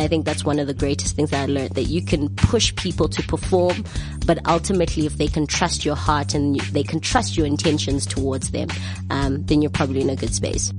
I think that's one of the greatest things that I learned, that you can push people to perform, but ultimately if they can trust your heart and they can trust your intentions towards them, then you're probably in a good space.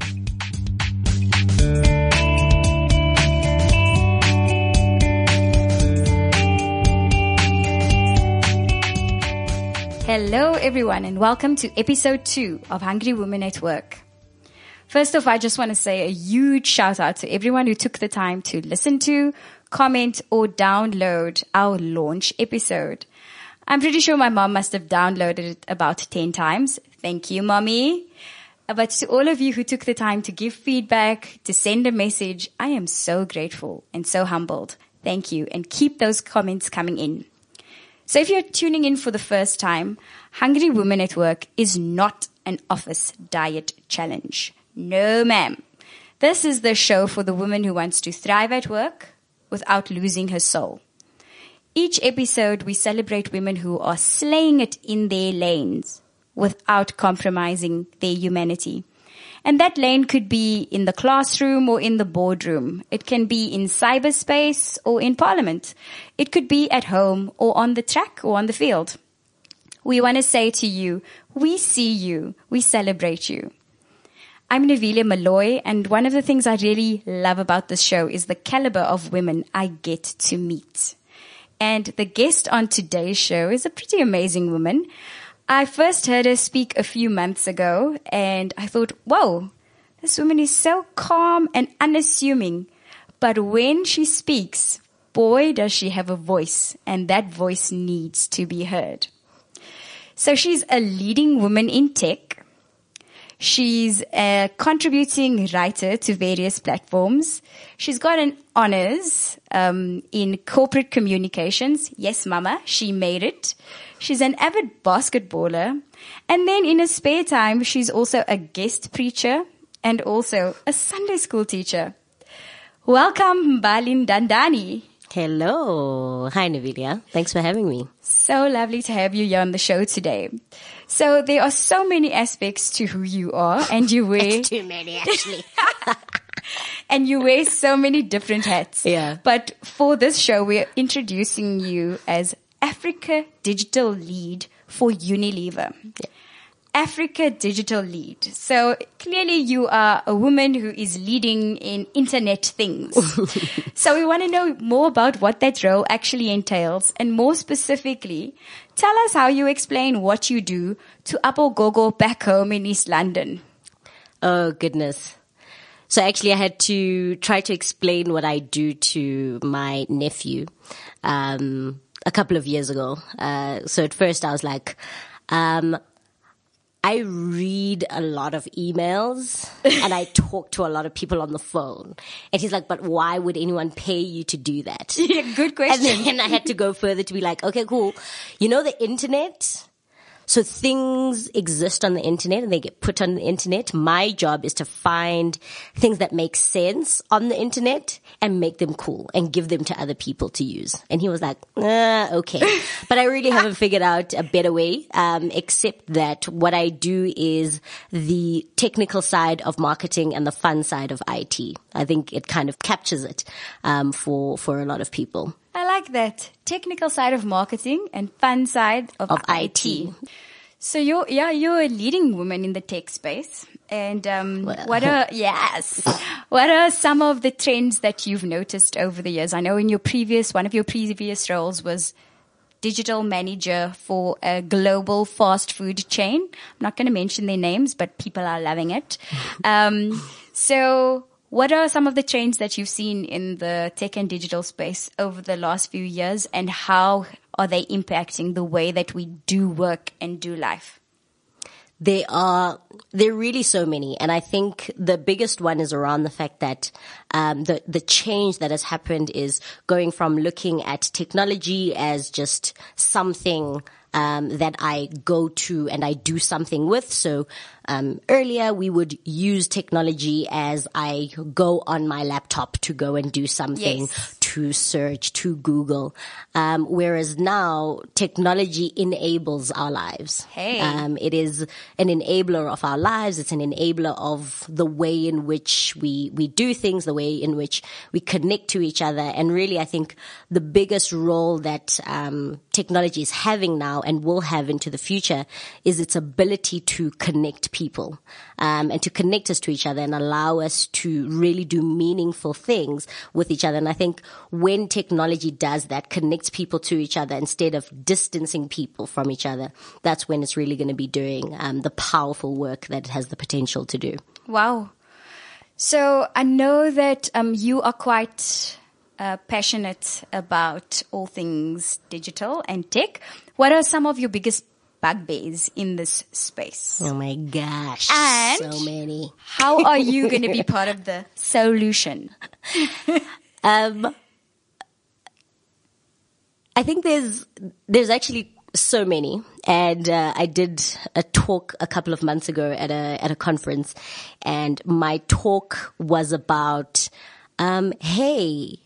Hello everyone, and welcome to episode 2 of Hungry Women at Work. First off, I just want to say a huge shout out to everyone who took the time to listen to, comment, or download our launch episode. I'm pretty sure my mom must have downloaded it about 10 times. Thank you, mommy. But to all of you who took the time to give feedback, to send a message, I am so grateful and so humbled. Thank you, and keep those comments coming in. So if you're tuning in for the first time, Hungry Women at Work is not an office diet challenge. No, ma'am. This is the show for the woman who wants to thrive at work without losing her soul. Each episode, we celebrate women who are slaying it in their lanes without compromising their humanity. And that lane could be in the classroom or in the boardroom. It can be in cyberspace or in parliament. It could be at home or on the track or on the field. We want to say to you, we see you, we celebrate you. I'm Navilia Malloy, and one of the things I really love about this show is the caliber of women I get to meet. And the guest on today's show is a pretty amazing woman. I first heard her speak a few months ago, and I thought, whoa, this woman is so calm and unassuming. But when she speaks, boy, does she have a voice, and that voice needs to be heard. So she's a leading woman in tech. She's a contributing writer to various platforms. She's got an honors in corporate communications. Yes, mama, she made it. She's an avid basketballer. And then in her spare time, she's also a guest preacher and also a Sunday school teacher. Welcome, Mbalini Dandani. Hello. Hi, Navilia. Thanks for having me. So lovely to have you here on the show today. So there are so many aspects to who you are, and you wear... It's too many, actually. And you wear so many different hats. Yeah. But for this show, we're introducing you as Africa Digital Lead for Unilever. Yeah. Africa Digital Lead. So clearly you are a woman who is leading in internet things. So we want to know more about what that role actually entails, and more specifically, tell us how you explain what you do to Apo Gogo back home in East London. Oh, goodness. So actually I had to try to explain what I do to my nephew a couple of years ago. So at first I was like, I read a lot of emails and I talk to a lot of people on the phone. And he's like, but why would anyone pay you to do that? Yeah, good question. And then I had to go further to be like, okay, cool. You know the internet? So things exist on the internet and they get put on the internet. My job is to find things that make sense on the internet and make them cool and give them to other people to use. And he was like, okay. But I really haven't figured out a better way, except that what I do is the technical side of marketing and the fun side of IT. I think it kind of captures it, for a lot of people. I like that. Technical side of marketing and fun side of IT. So you're a leading woman in the tech space. And what are some of the trends that you've noticed over the years? I know in one of your previous roles was digital manager for a global fast food chain. I'm not going to mention their names, but people are loving it. So what are some of the trends that you've seen in the tech and digital space over the last few years, and how are they impacting the way that we do work and do life? There are really so many. And I think the biggest one is around the fact that, the change that has happened is going from looking at technology as just something, that I go to and I do something with. So, earlier we would use technology as I go on my laptop to go and do something, to search, to Google. Whereas now technology enables our lives. Hey. It is an enabler of our lives. It's an enabler of the way in which we do things, the way in which we connect to each other. And really, I think the biggest role that technology is having now and will have into the future is its ability to connect people, and to connect us to each other and allow us to really do meaningful things with each other. And I think when technology does that, connects people to each other instead of distancing people from each other, that's when it's really going to be doing the powerful work that it has the potential to do. Wow. So I know that you are quite passionate about all things digital and tech. What are some of your biggest bugbears in this space? Oh my gosh. And so many. How are you going to be part of the solution? I think there's actually so many, and I did a talk a couple of months ago at a conference, and my talk was about, hey,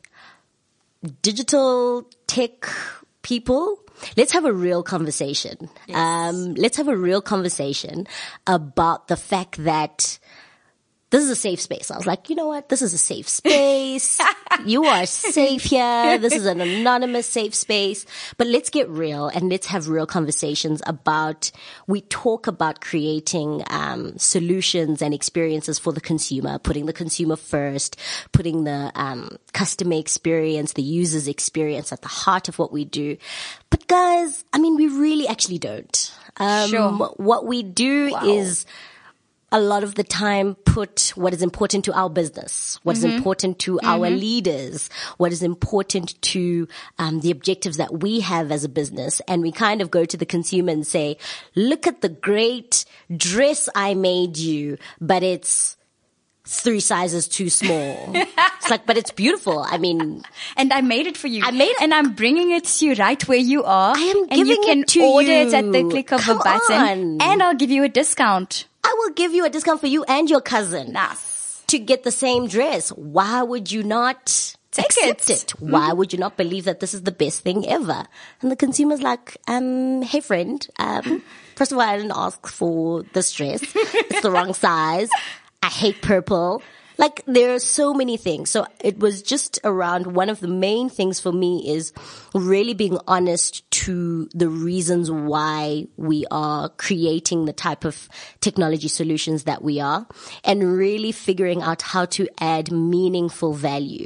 digital tech people, let's have a real conversation. Yes. Let's have a real conversation about the fact that this is a safe space. I was like, you know what? This is a safe space. You are safe here. This is an anonymous safe space. But let's get real and let's have real conversations about, we talk about creating solutions and experiences for the consumer, putting the consumer first, putting the customer experience, the user's experience at the heart of what we do. But guys, I mean, we really actually don't. Sure. What we do is a lot of the time put what is important to our business, what is important to our leaders, what is important to the objectives that we have as a business. And we kind of go to the consumer and say, look at the great dress I made you, but it's 3 sizes too small. It's like, but it's beautiful. I mean, and I made it for you. I made it. And I'm bringing it to you right where you are. I am and giving you can it to order you. it at the click of Come a button. on. And I'll give you a discount. I will give you a discount for you and your cousin. Nice. To get the same dress. Why would you not Take accept it? it? Why would you not believe that this is the best thing ever? And the consumer's like, hey friend, first of all, I didn't ask for this dress. It's the wrong size. I hate purple. Like, there are so many things. So it was just around, one of the main things for me is really being honest to the reasons why we are creating the type of technology solutions that we are, and really figuring out how to add meaningful value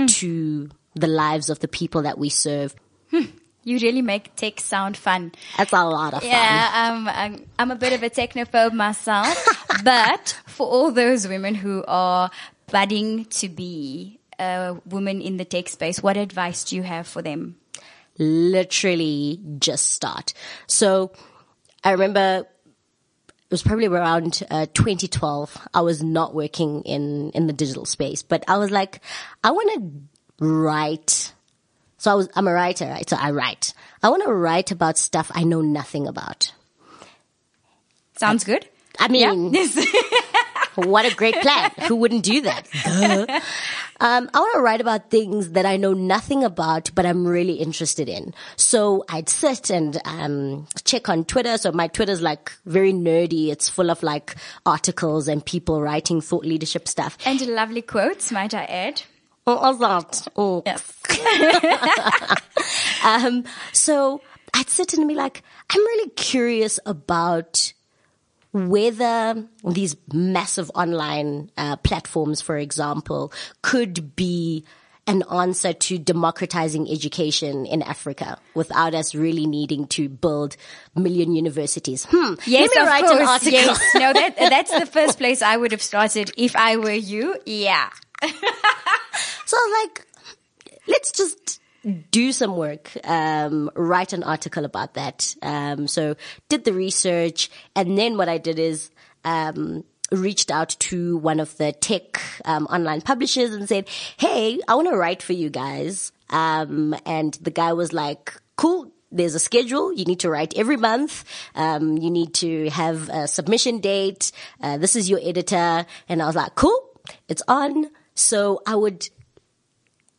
to the lives of the people that we serve. You really make tech sound fun. That's a lot of fun. Yeah, I'm a bit of a technophobe myself, but for all those women who are budding to be a woman in the tech space, what advice do you have for them? Literally just start. So I remember it was probably around 2012. I was not working in the digital space, but I was like, I want to write. So I'm a writer, right? So I write. I want to write about stuff I know nothing about. Sounds good. I mean, what a great plan. Who wouldn't do that? I want to write about things that I know nothing about, but I'm really interested in. So I'd sit and check on Twitter. So my Twitter's like very nerdy. It's full of like articles and people writing thought leadership stuff. And lovely quotes, might I add. Oh. Yes. So I'd sit and be like, I'm really curious about whether these massive online platforms, for example, could be an answer to democratizing education in Africa without us really needing to build million universities. Yes, let me write an article. Yes. No, that's the first place I would have started if I were you. Yeah. So I was like, let's just do some work, write an article about that. So did the research, and then what I did is reached out to one of the tech online publishers and said, hey, I want to write for you guys. And the guy was like, cool. There's a schedule. You need to write every month. You need to have a submission date. This is your editor. And I was like, cool, it's on. So I would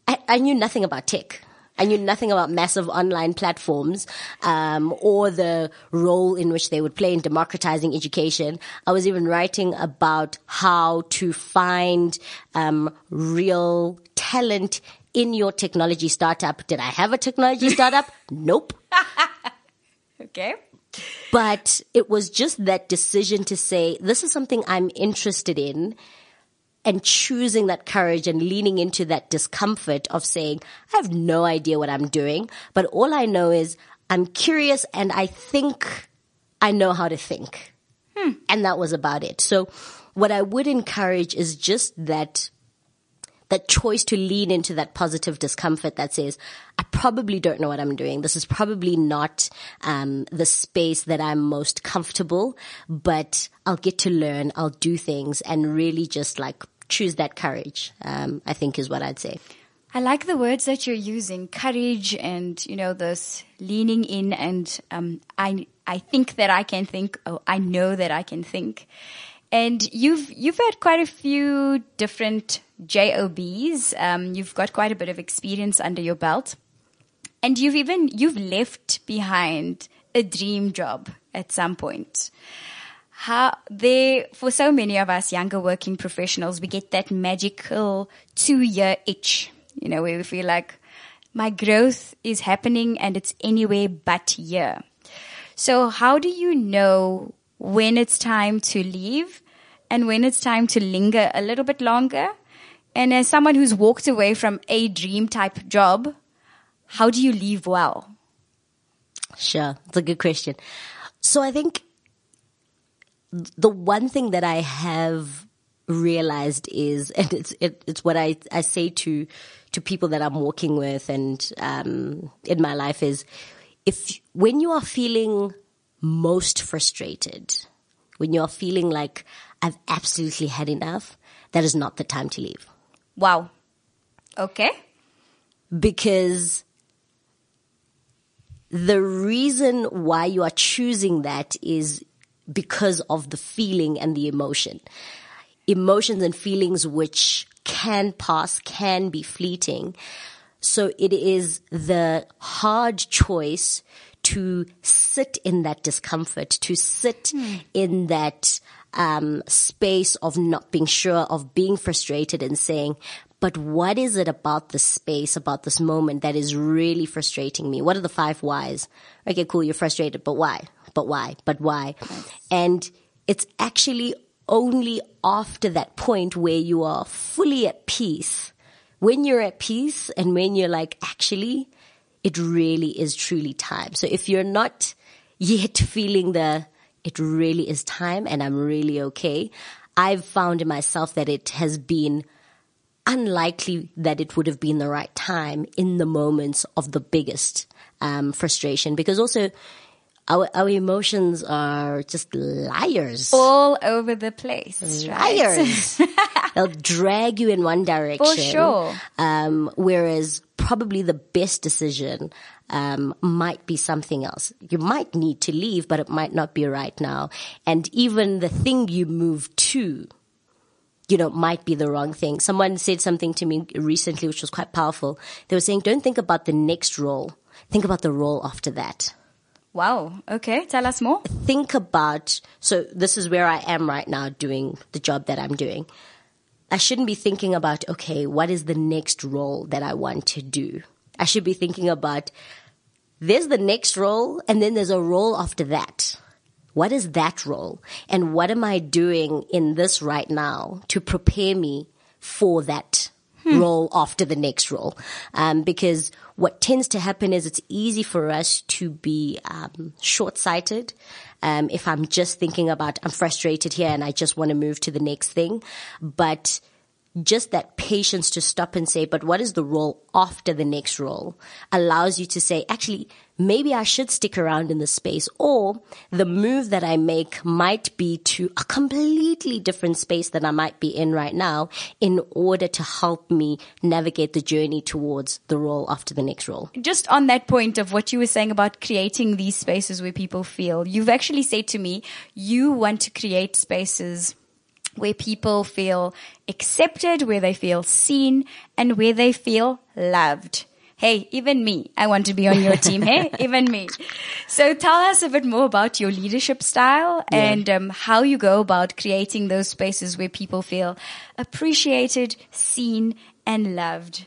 I knew nothing about tech. I knew nothing about massive online platforms, or the role in which they would play in democratizing education. I was even writing about how to find, real talent in your technology startup. Did I have a technology startup? Nope. Okay. But it was just that decision to say, this is something I'm interested in, and choosing that courage and leaning into that discomfort of saying, I have no idea what I'm doing, but all I know is I'm curious and I think I know how to think. And that was about it. So what I would encourage is just that choice to lean into that positive discomfort that says, I probably don't know what I'm doing. This is probably not the space that I'm most comfortable, but I'll get to learn. I'll do things and really just like choose that courage, I think is what I'd say. I like the words that you're using, courage and, this leaning in and I think that I can think, I know that I can think. And you've had quite a few different jobs. You've got quite a bit of experience under your belt. And you've left behind a dream job at some point. For so many of us younger working professionals, we get that magical 2-year itch, where we feel like my growth is happening and it's anywhere but here. So how do you know when it's time to leave and when it's time to linger a little bit longer? And as someone who's walked away from a dream type job, how do you leave well? Sure. It's a good question. So I think the one thing that I have realized is, and it's what I say to people that I'm working with and in my life is, when you are feeling most frustrated, when you're feeling like I've absolutely had enough, that is not the time to leave. Wow. Okay. Because the reason why you are choosing that is because of the feeling and the emotion. Emotions and feelings which can pass, can be fleeting. So it is the hard choice to sit in that discomfort, to sit in that space of not being sure, of being frustrated and saying, but what is it about this space, about this moment that is really frustrating me? What are the 5 whys? Okay, cool, you're frustrated, but why? But why? But why? And it's actually only after that point where you are fully at peace, when you're at peace and when you're like, actually, it really is truly time. So if you're not yet feeling it really is time and I'm really okay, I've found in myself that it has been unlikely that it would have been the right time in the moments of the biggest frustration, because also our emotions are just liars. All over the place. Liars. Right? They'll drag you in one direction. For sure. Whereas probably the best decision might be something else. You might need to leave, but it might not be right now. And even the thing you move to, might be the wrong thing. Someone said something to me recently, which was quite powerful. They were saying, don't think about the next role. Think about the role after that. Wow. Okay. Tell us more. Think about, so this is where I am right now doing the job that I'm doing. I shouldn't be thinking about, okay, what is the next role that I want to do? I should be thinking about, there's the next role and then there's a role after that. What is that role? And what am I doing in this right now to prepare me for that role after the next role? Because what tends to happen is it's easy for us to be short-sighted. If I'm just thinking about, I'm frustrated here and I just want to move to the next thing. But just that patience to stop and say, but what is the role after the next role, allows you to say, actually, maybe I should stick around in this space, or the move that I make might be to a completely different space than I might be in right now in order to help me navigate the journey towards the role after the next role. Just on that point of what you were saying about creating these spaces where people feel, you've actually said to me, you want to create spaces where people feel accepted, where they feel seen, and where they feel loved. Hey, even me, I want to be on your team. Hey, even me. So tell us a bit more about your leadership style and how you go about creating those spaces where people feel appreciated, seen, and loved.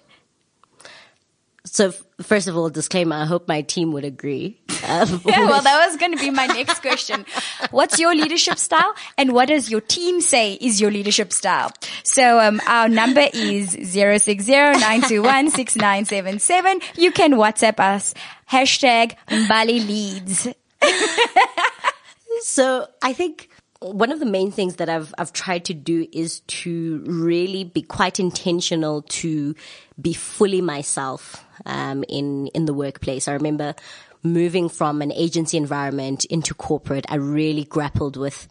So first of all, disclaimer, I hope my team would agree. Yeah, well, that was going to be my next question. What's your leadership style and what does your team say is your leadership style? So our number is 060-921-6977. You can WhatsApp us, #Mbali Leads. So I think one of the main things that I've tried to do is to really be quite intentional to be fully myself in the workplace. I remember moving from an agency environment into corporate. I really grappled with,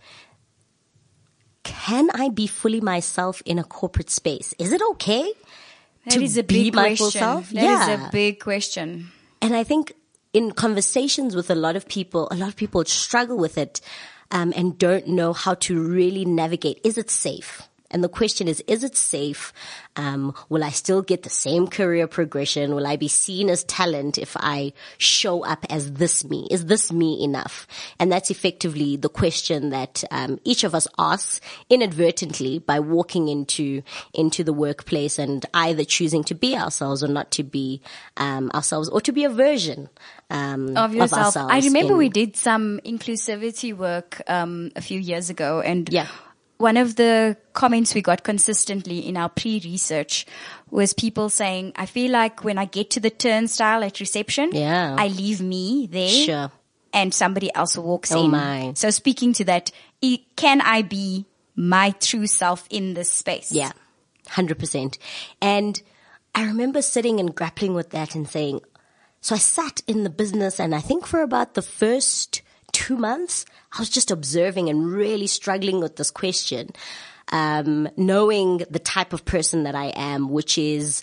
can I be fully myself in a corporate space? Is it okay That is a big question. That is a big question. And I think in conversations with a lot of people struggle with it. And don't know how to really navigate. Is it safe? And the question is it safe? Will I still get the same career progression? Will I be seen as talent if I show up as this me? Is this me enough? And that's effectively the question that each of us asks inadvertently by walking into the workplace and either choosing to be ourselves or not to be ourselves, or to be a version of yourself. I remember we did some inclusivity work a few years ago, and one of the comments we got consistently in our pre-research was people saying, I feel like when I get to the turnstile at reception, I leave me there and somebody else walks in. My. So speaking to that, can I be my true self in this space? Yeah, 100%. And I remember sitting and grappling with that and saying, so I sat in the business, and I think for about the first 2 months, I was just observing and really struggling with this question, knowing the type of person that I am, which is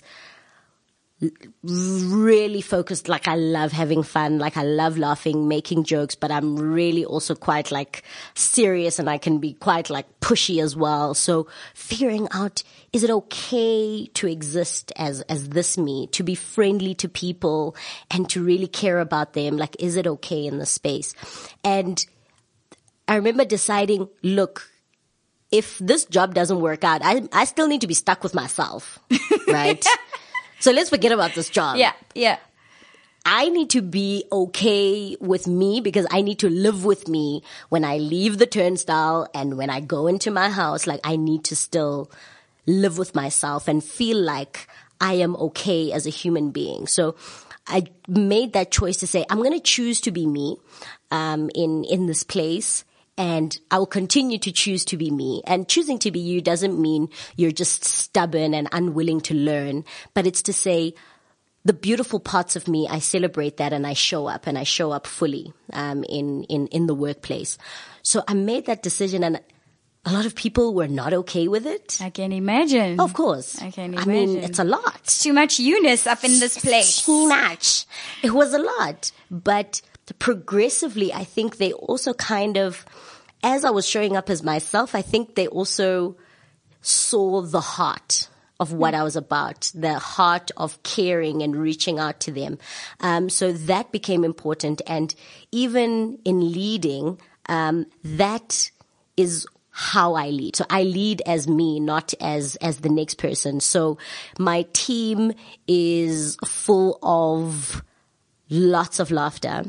really focused. Like, I love having fun, like I love laughing, making jokes, but I'm really also quite like serious, and I can be quite like pushy as well. So figuring out, is it okay to exist as this me, to be friendly to people and to really care about them? Like, is it okay in the space? And I remember deciding, look, if this job doesn't work out, I still need to be stuck with myself, right? So let's forget about this job. Yeah. I need to be okay with me, because I need to live with me when I leave the turnstile and when I go into my house. Like, I need to still live with myself and feel like I am okay as a human being. So I made that choice to say, I'm going to choose to be me, in this place. And I will continue to choose to be me. And choosing to be you doesn't mean you're just stubborn and unwilling to learn, but it's to say, the beautiful parts of me, I celebrate that, and I show up fully, in the workplace. So I made that decision, and a lot of people were not okay with it. I can imagine. Of course. I can imagine. I mean, it's a lot. It's too much Eunice up in this place. Too much. It was a lot. But progressively, I think they also kind of, as I was showing up as myself, I think they also saw the heart of what I was about, the heart of caring and reaching out to them. So that became important. And even in leading, that is how I lead. So I lead as me, not as the next person. So my team is full of lots of laughter,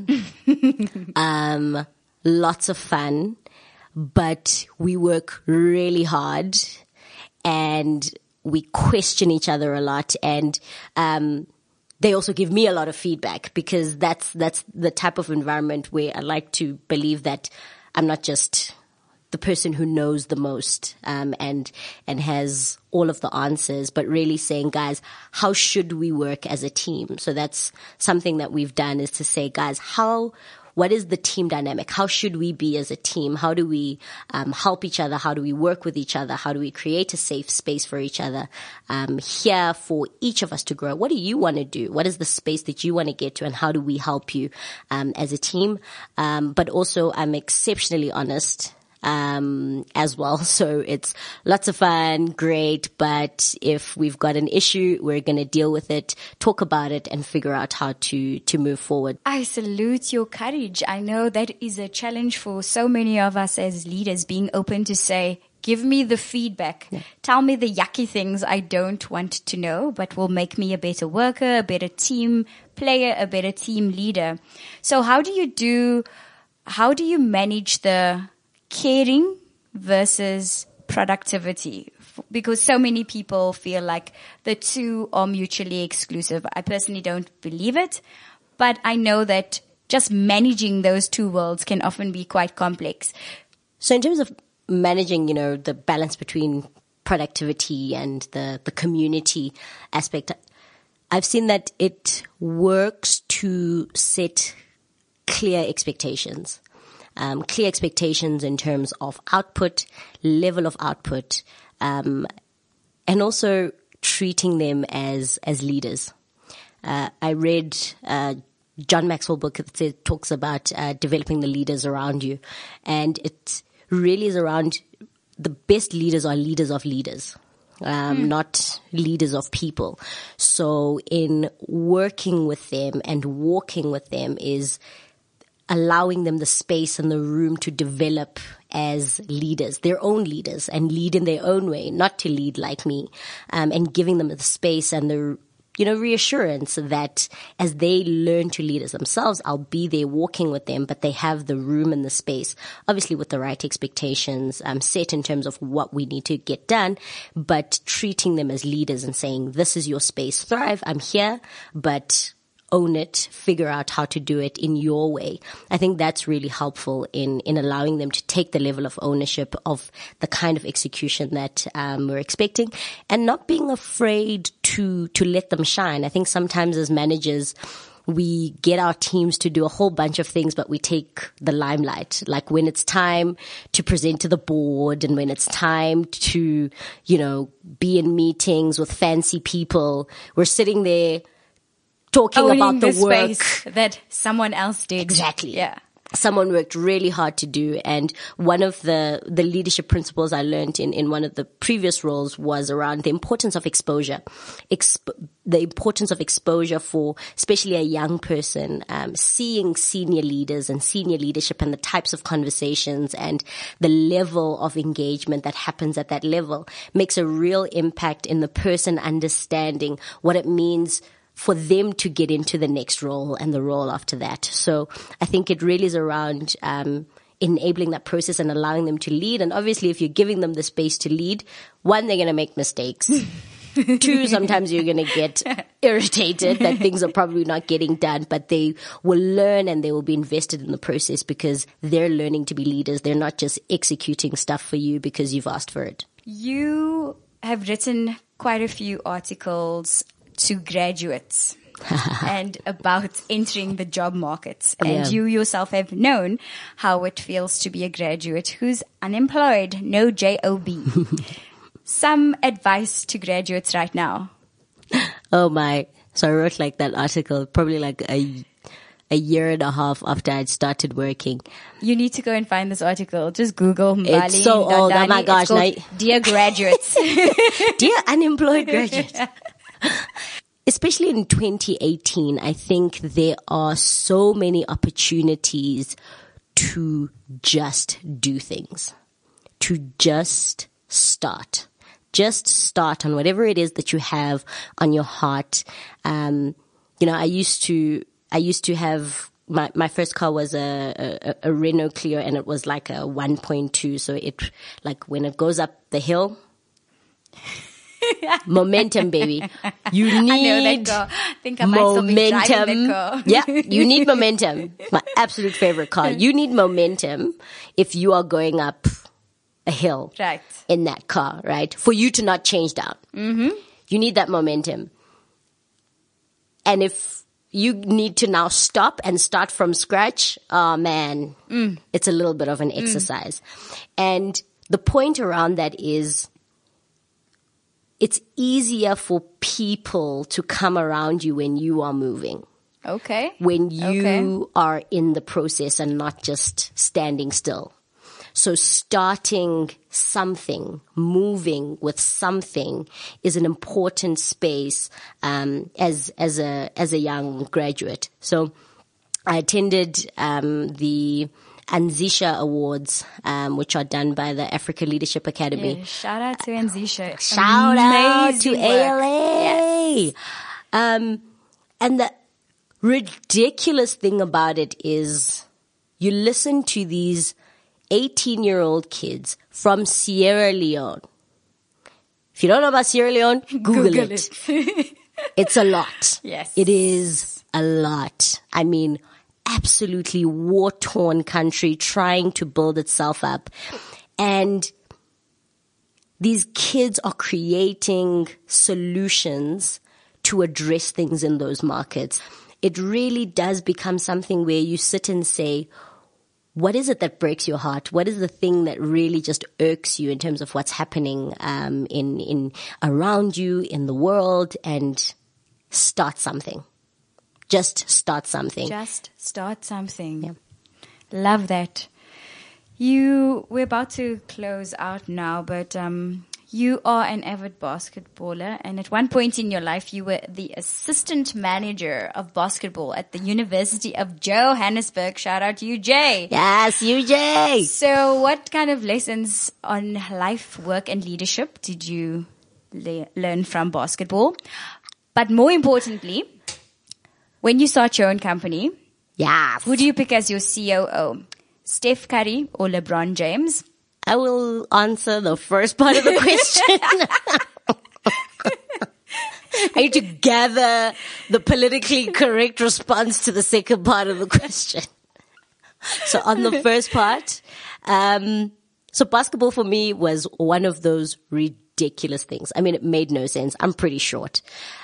lots of fun, but we work really hard and we question each other a lot. And they also give me a lot of feedback, because that's the type of environment where I like to believe that I'm not just the person who knows the most and has all of the answers, but really saying, guys, how should we work as a team? So that's something that we've done, is to say, guys, what is the team dynamic? How should we be as a team? How do we help each other? How do we work with each other? How do we create a safe space for each other here for each of us to grow? What do you want to do? What is the space that you want to get to? And how do we help you as a team? But also, I'm exceptionally honest. as well. So it's lots of fun, great. But if we've got an issue, we're going to deal with it, talk about it, and figure out how to move forward. I salute your courage. I know that is a challenge for so many of us as leaders, being open to say, give me the feedback. Yeah. Tell me the yucky things I don't want to know, but will make me a better worker, a better team player, a better team leader. So how do you manage the caring versus productivity? Because so many people feel like the two are mutually exclusive. I personally don't believe it, but I know that just managing those two worlds can often be quite complex. So in terms of managing, the balance between productivity and the community aspect, I've seen that it works to set clear expectations. Clear expectations in terms of output, level of output, and also treating them as leaders. I read John Maxwell book that talks about developing the leaders around you, and it really is around the best leaders are leaders of leaders. Not leaders of people. So in working with them and walking with them is allowing them the space and the room to develop as leaders, their own leaders, and lead in their own way, not to lead like me, and giving them the space and the reassurance that as they learn to lead as themselves, I'll be there walking with them, but they have the room and the space, obviously with the right expectations set in terms of what we need to get done, but treating them as leaders and saying, this is your space, thrive, I'm here, but own it, figure out how to do it in your way. I think that's really helpful in allowing them to take the level of ownership of the kind of execution that we're expecting, and not being afraid to let them shine. I think sometimes as managers, we get our teams to do a whole bunch of things, but we take the limelight. Like when it's time to present to the board and when it's time to, be in meetings with fancy people, we're sitting there talking about the work space that someone else did. Exactly. Yeah. Someone worked really hard to do. And one of the leadership principles I learned in one of the previous roles was around the importance of exposure. The importance of exposure for especially a young person, seeing senior leaders and senior leadership and the types of conversations and the level of engagement that happens at that level makes a real impact in the person understanding what it means for them to get into the next role and the role after that. So I think it really is around enabling that process and allowing them to lead. And obviously, if you're giving them the space to lead, one, they're going to make mistakes. Two, sometimes you're going to get irritated that things are probably not getting done, but they will learn and they will be invested in the process because they're learning to be leaders. They're not just executing stuff for you because you've asked for it. You have written quite a few articles to graduates and about entering the job market. And you yourself have known how it feels to be a graduate who's unemployed, no job. Some advice to graduates right now. Oh my. So I wrote like that article probably like a year and a half after I'd started working. You need to go and find this article. Just Google Mbali. It's so old. Oh my gosh. Dear graduates. Dear unemployed graduates. Especially in 2018, I think there are so many opportunities to just do things, to just start. Just start on whatever it is that you have on your heart. I used to have my first car was a Renault Clio, and it was like a 1.2. So it, like when it goes up the hill, momentum, baby. You need momentum. Yeah, you need momentum. My absolute favorite car. You need momentum if you are going up a hill, right, in that car, right? For you to not change down. Mm-hmm. You need that momentum. And if you need to now stop and start from scratch, oh man, it's a little bit of an exercise. And the point around that is, it's easier for people to come around you when you are moving. Okay. When you are in the process and not just standing still. So starting something, moving with something is an important space, as a young graduate. So I attended, the Anzisha Awards, which are done by the Africa Leadership Academy. Yeah, shout out to Anzisha. Shout out to Amazing work. ALA. Yes. And the ridiculous thing about it is you listen to these 18-year-old kids from Sierra Leone. If you don't know about Sierra Leone, Google it. It's a lot. Yes. It is a lot. I mean, absolutely war-torn country trying to build itself up. And these kids are creating solutions to address things in those markets. It really does become something where you sit and say, what is it that breaks your heart? What is the thing that really just irks you in terms of what's happening in around you in the world? And start something. Just start something. Just start something. Yeah. Love that. We're about to close out now, but you are an avid basketballer, and at one point in your life, you were the assistant manager of basketball at the University of Johannesburg. Shout out to you, Jay. Yes, you, Jay. So what kind of lessons on life, work, and leadership did you learn from basketball? But more importantly, when you start your own company, Yes. who do you pick as your COO? Steph Curry or LeBron James? I will answer the first part of the question. I need to gather the politically correct response to the second part of the question. So on the first part, so basketball for me was one of those ridiculous things. I mean, it made no sense. I'm pretty short.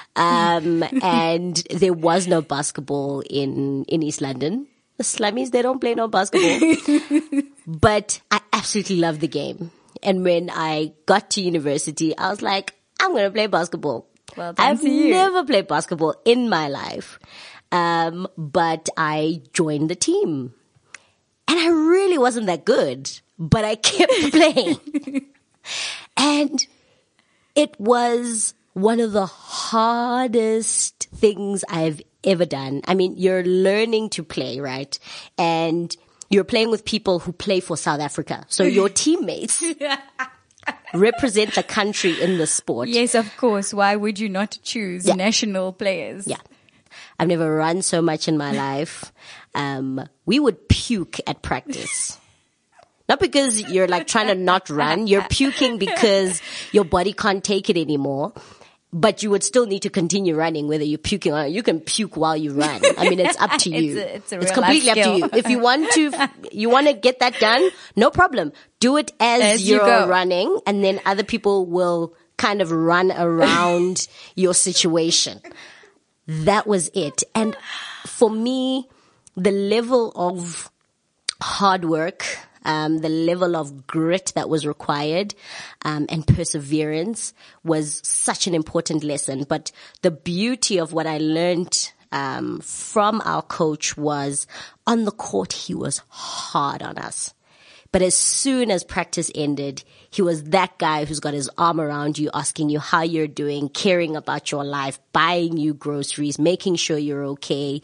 And there was no basketball in East London. The slummies, they don't play no basketball. But I absolutely loved the game. And when I got to university, I was like, I'm going to play basketball. Well done I've to you. never played basketball in my life. But I joined the team. And I really wasn't that good, but I kept playing. And it was one of the hardest things I've ever done. I mean, you're learning to play, right? And you're playing with people who play for South Africa. So your teammates represent the country in the sport. Yes, of course. Why would you not choose national players? Yeah. I've never run so much in my life. We would puke at practice. Not because you're like trying to not run. You're puking because your body can't take it anymore. But you would still need to continue running, whether you're puking or not. You can puke while you run. I mean, it's up to you. It's a real completely life up to skill. you. If you want to get that done, no problem. Do it as you you're go. running, and then other people will kind of run around your situation. That was it. And for me, the level of hard work, the level of grit that was required, and perseverance was such an important lesson. But the beauty of what I learned, from our coach was on the court, he was hard on us. But as soon as practice ended, he was that guy who's got his arm around you, asking you how you're doing, caring about your life, buying you groceries, making sure you're okay,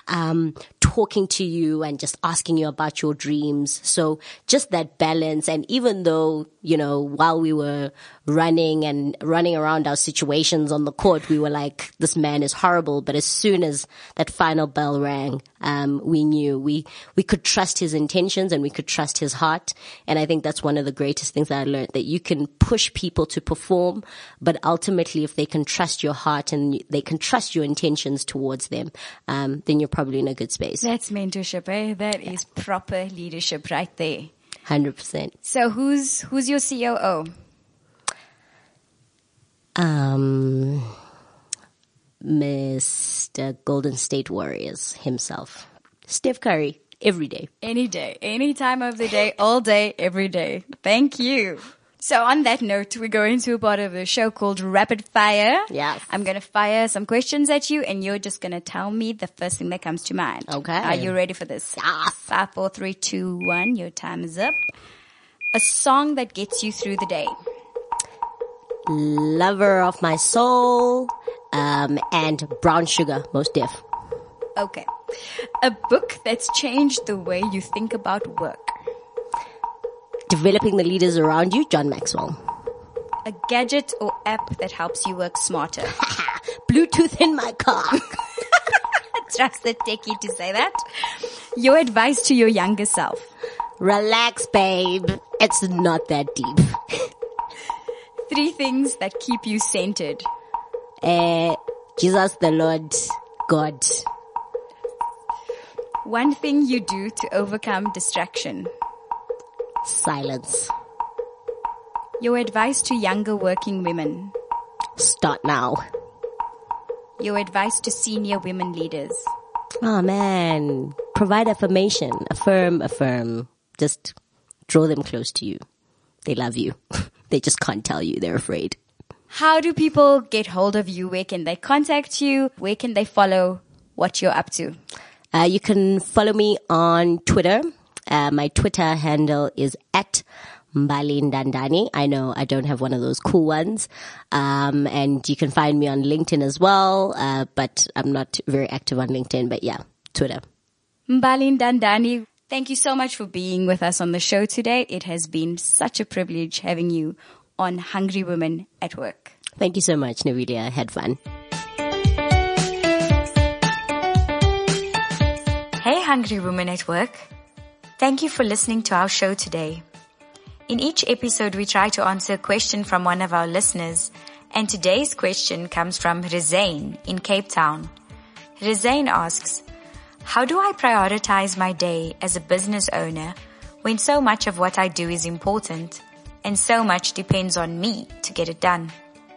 talking to you and just asking you about your dreams. So just that balance. And even though, while we were running around our situations on the court, we were like, this man is horrible. But as soon as that final bell rang, we knew we could trust his intentions and we could trust his heart. And I think that's one of the greatest things that I learned, that you can push people to perform, but ultimately if they can trust your heart and they can trust your intentions towards them, then you're probably in a good space. That's mentorship, eh? That is proper leadership right there. 100%. So who's your COO? Mr. Golden State Warriors himself. Steph Curry, every day. Any day, any time of the day, all day, every day. Thank you. So on that note, we go into a part of the show called Rapid Fire. Yes. I'm going to fire some questions at you and you're just going to tell me the first thing that comes to mind. Okay. Are you ready for this? Yes. 5, 4, 3, 2, 1. Your time is up. A song that gets you through the day. Lover of My Soul, and Brown Sugar, Most Def. Okay. A book that's changed the way you think about work. Developing the Leaders Around You, John Maxwell. A gadget or app that helps you work smarter. Bluetooth in my car. Trust the techie to say that. Your advice to your younger self. Relax, babe. It's not that deep. 3 things that keep you centered. Jesus, the Lord, God. 1 thing you do to overcome distraction. Silence. Your advice to younger working women. Start now. Your advice to senior women leaders. Oh man. Provide affirmation. Affirm. Just draw them close to you. They love you. They just can't tell you. They're afraid. How do people get hold of you? Where can they contact you? Where can they follow what you're up to? You can follow me on Twitter. My Twitter handle is @Mbalindandani. I know I don't have one of those cool ones. And you can find me on LinkedIn as well. But I'm not very active on LinkedIn, but yeah, Twitter. Mbalindandani, thank you so much for being with us on the show today. It has been such a privilege having you on Hungry Women at Work. Thank you so much, Navidia. I had fun. Hey, Hungry Women at Work. Thank you for listening to our show today. In each episode, we try to answer a question from one of our listeners, and today's question comes from Rizain in Cape Town. Rizain asks, how do I prioritize my day as a business owner when so much of what I do is important and so much depends on me to get it done?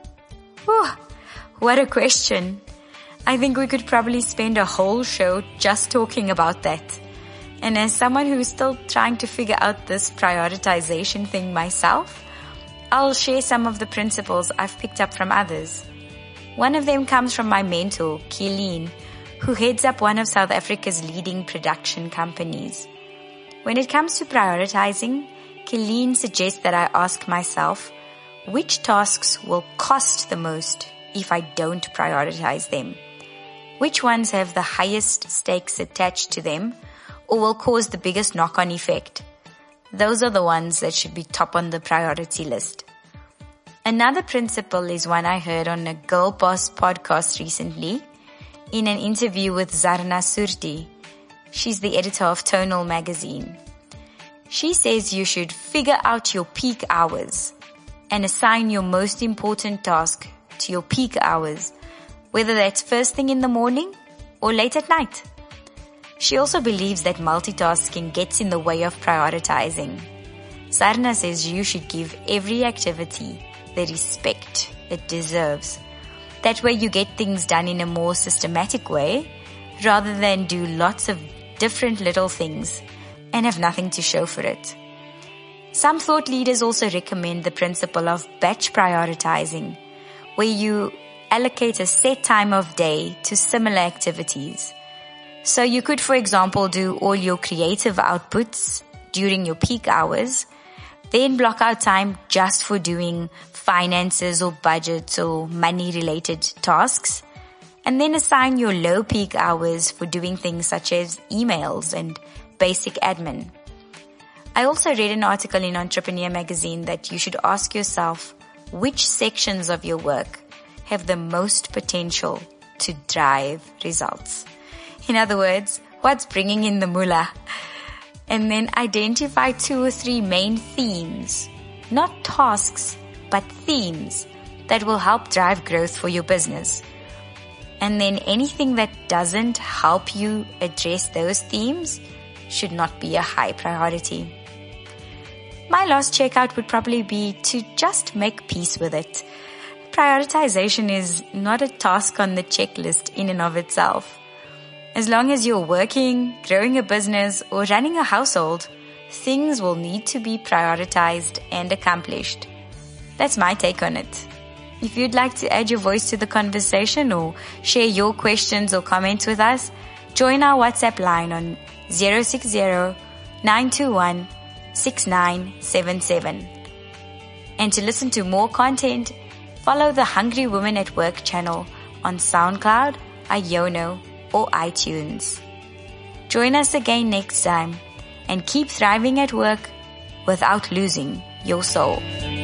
Whew, what a question. I think we could probably spend a whole show just talking about that. And as someone who's still trying to figure out this prioritization thing myself, I'll share some of the principles I've picked up from others. One of them comes from my mentor, Keeleen, who heads up one of South Africa's leading production companies. When it comes to prioritizing, Keeleen suggests that I ask myself, which tasks will cost the most if I don't prioritize them? Which ones have the highest stakes attached to them or will cause the biggest knock-on effect? Those are the ones that should be top on the priority list. Another principle is one I heard on a Girl Boss podcast recently in an interview with Zarna Surti. She's the editor of Tonal magazine. She says you should figure out your peak hours and assign your most important task to your peak hours, whether that's first thing in the morning or late at night. She also believes that multitasking gets in the way of prioritizing. Sarna says you should give every activity the respect it deserves. That way you get things done in a more systematic way rather than do lots of different little things and have nothing to show for it. Some thought leaders also recommend the principle of batch prioritizing, where you allocate a set time of day to similar activities. So you could, for example, do all your creative outputs during your peak hours, then block out time just for doing finances or budgets or money-related tasks, and then assign your low peak hours for doing things such as emails and basic admin. I also read an article in Entrepreneur magazine that you should ask yourself which sections of your work have the most potential to drive results. In other words, what's bringing in the moolah? And then identify 2 or 3 main themes, not tasks, but themes that will help drive growth for your business. And then anything that doesn't help you address those themes should not be a high priority. My last checkout would probably be to just make peace with it. Prioritization is not a task on the checklist in and of itself. As long as you're working, growing a business, or running a household, things will need to be prioritized and accomplished. That's my take on it. If you'd like to add your voice to the conversation or share your questions or comments with us, join our WhatsApp line on 060-921-06 6977. And to listen to more content, follow the Hungry Women at Work channel on SoundCloud, Iono, or iTunes. Join us again next time and keep thriving at work without losing your soul.